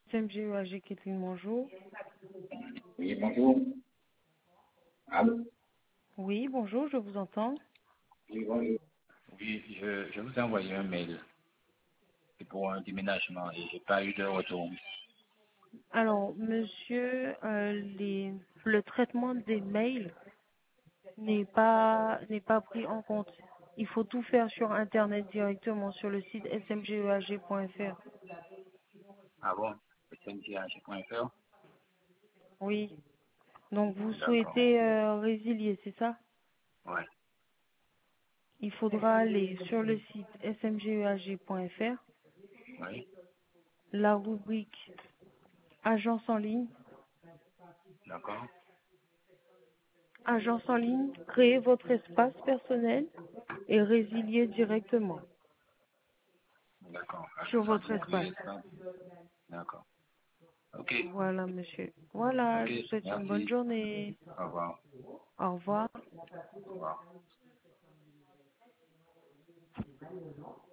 SMGEAG Kathleen, bonjour. Oui, bonjour. Allô? Oui, bonjour, je vous entends. Oui, bonjour. Oui, je vous ai envoyé un mail. C'est pour un déménagement et j'ai pas eu de retour. Alors, monsieur, le traitement des mails n'est pas pris en compte. Il faut tout faire sur Internet directement sur le site smgeag.fr. Ah bon? SNTH.fr? Oui. Donc, vous D'accord. souhaitez résilier, c'est ça? Ouais. Il faudra aller sur le site smgeag.fr, Oui. la rubrique Agence en ligne. D'accord. Agence en ligne, créez votre espace personnel et résiliez directement D'accord. sur Agence en votre ligne, espace. créer ça. D'accord. Ok. Voilà, monsieur. Voilà, Ok. je vous souhaite une bonne Merci. journée. Au revoir. Au revoir. Au revoir.